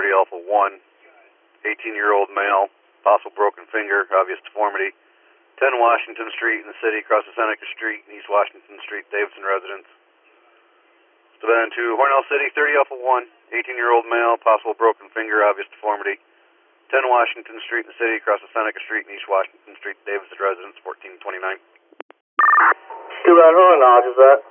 30 Alpha 1, 18-year-old male, possible broken finger, obvious deformity. 10 Washington Street in the city, across the Seneca Street, and East Washington Street, Davidson residence. Savannah 2, Hornell City, 30 Alpha 1, 18-year-old male, possible broken finger, obvious deformity. 10 Washington Street in the city, across the Seneca Street, and East Washington Street, Davidson residence, 1429. Too bad, who acknowledges that?